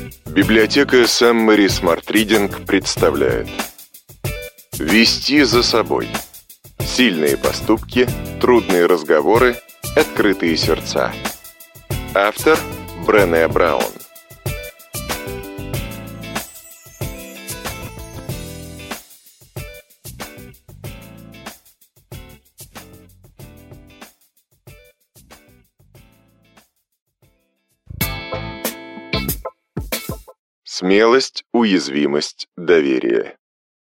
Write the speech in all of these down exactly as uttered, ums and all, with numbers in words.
Библиотека Summary Smart Reading представляет «Вести за собой. Сильные поступки, трудные разговоры, открытые сердца». Автор Брене Браун. Смелость, уязвимость, доверие.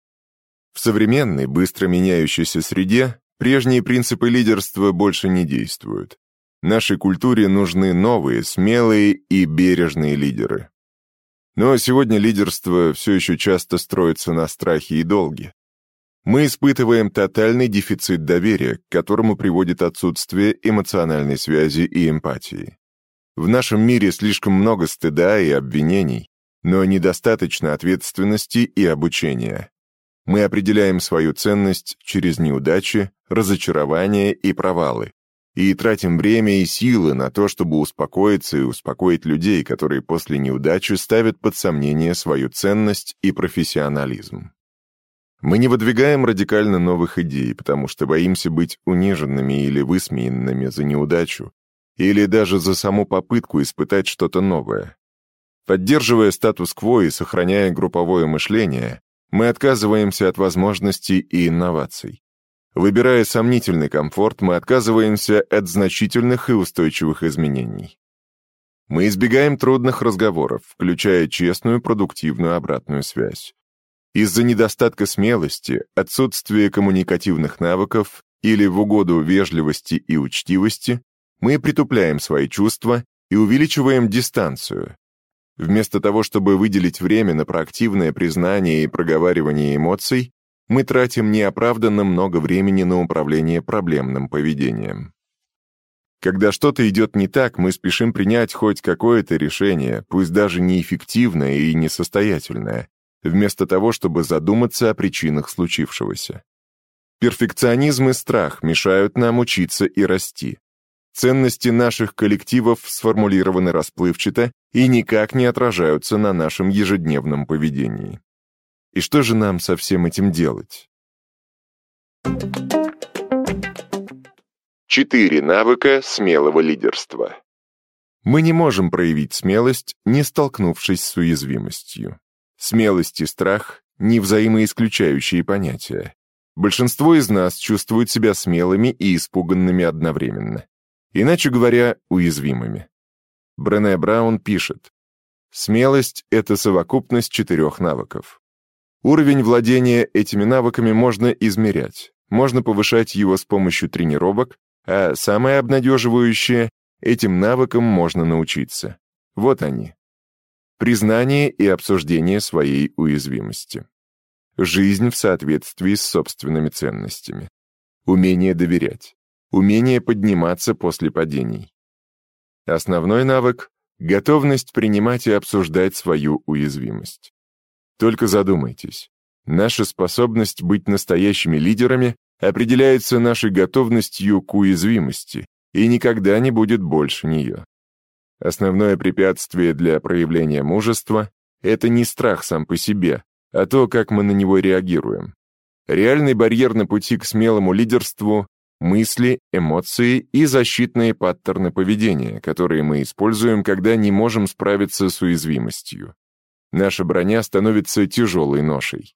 В современной, быстро меняющейся среде прежние принципы лидерства больше не действуют. Нашей культуре нужны новые, смелые и бережные лидеры. Но сегодня лидерство все еще часто строится на страхе и долге. Мы испытываем тотальный дефицит доверия, к которому приводит отсутствие эмоциональной связи и эмпатии. В нашем мире слишком много стыда и обвинений, но недостаточно ответственности и обучения. Мы определяем свою ценность через неудачи, разочарования и провалы, и тратим время и силы на то, чтобы успокоиться и успокоить людей, которые после неудачи ставят под сомнение свою ценность и профессионализм. Мы не выдвигаем радикально новых идей, потому что боимся быть униженными или высмеянными за неудачу, или даже за саму попытку испытать что-то новое. Поддерживая статус-кво и сохраняя групповое мышление, мы отказываемся от возможностей и инноваций. Выбирая сомнительный комфорт, мы отказываемся от значительных и устойчивых изменений. Мы избегаем трудных разговоров, включая честную, продуктивную обратную связь. Из-за недостатка смелости, отсутствия коммуникативных навыков или в угоду вежливости и учтивости мы притупляем свои чувства и увеличиваем дистанцию. Вместо того, чтобы выделить время на проактивное признание и проговаривание эмоций, мы тратим неоправданно много времени на управление проблемным поведением. Когда что-то идет не так, мы спешим принять хоть какое-то решение, пусть даже неэффективное и несостоятельное, вместо того, чтобы задуматься о причинах случившегося. Перфекционизм и страх мешают нам учиться и расти. Ценности наших коллективов сформулированы расплывчато и никак не отражаются на нашем ежедневном поведении. И что же нам со всем этим делать? Четыре навыка смелого лидерства. Мы не можем проявить смелость, не столкнувшись с уязвимостью. Смелость и страх — не взаимоисключающие понятия. Большинство из нас чувствуют себя смелыми и испуганными одновременно. Иначе говоря, уязвимыми. Брене Браун пишет: «Смелость — это совокупность четырех навыков. Уровень владения этими навыками можно измерять, можно повышать его с помощью тренировок, а самое обнадеживающее — этим навыкам можно научиться. Вот они. Признание и обсуждение своей уязвимости. Жизнь в соответствии с собственными ценностями. Умение доверять. Умение подниматься после падений. Основной навык — готовность принимать и обсуждать свою уязвимость. Только задумайтесь, наша способность быть настоящими лидерами определяется нашей готовностью к уязвимости и никогда не будет больше нее. Основное препятствие для проявления мужества — это не страх сам по себе, а то, как мы на него реагируем. Реальный барьер на пути к смелому лидерству — мысли, эмоции и защитные паттерны поведения, которые мы используем, когда не можем справиться с уязвимостью. Наша броня становится тяжелой ношей.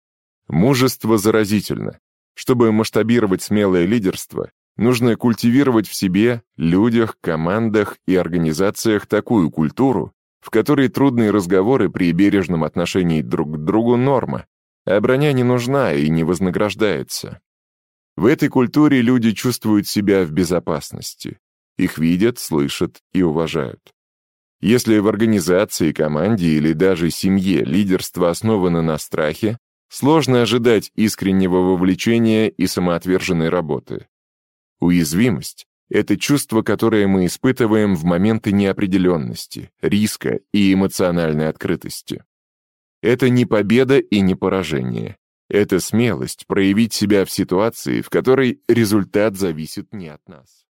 Мужество заразительно. Чтобы масштабировать смелое лидерство, нужно культивировать в себе, людях, командах и организациях такую культуру, в которой трудные разговоры при бережном отношении друг к другу норма, а броня не нужна и не вознаграждается. В этой культуре люди чувствуют себя в безопасности. Их видят, слышат и уважают. Если в организации, команде или даже семье лидерство основано на страхе, сложно ожидать искреннего вовлечения и самоотверженной работы. Уязвимость — это чувство, которое мы испытываем в моменты неопределенности, риска и эмоциональной открытости. Это не победа и не поражение. Это смелость проявить себя в ситуации, в которой результат зависит не от нас.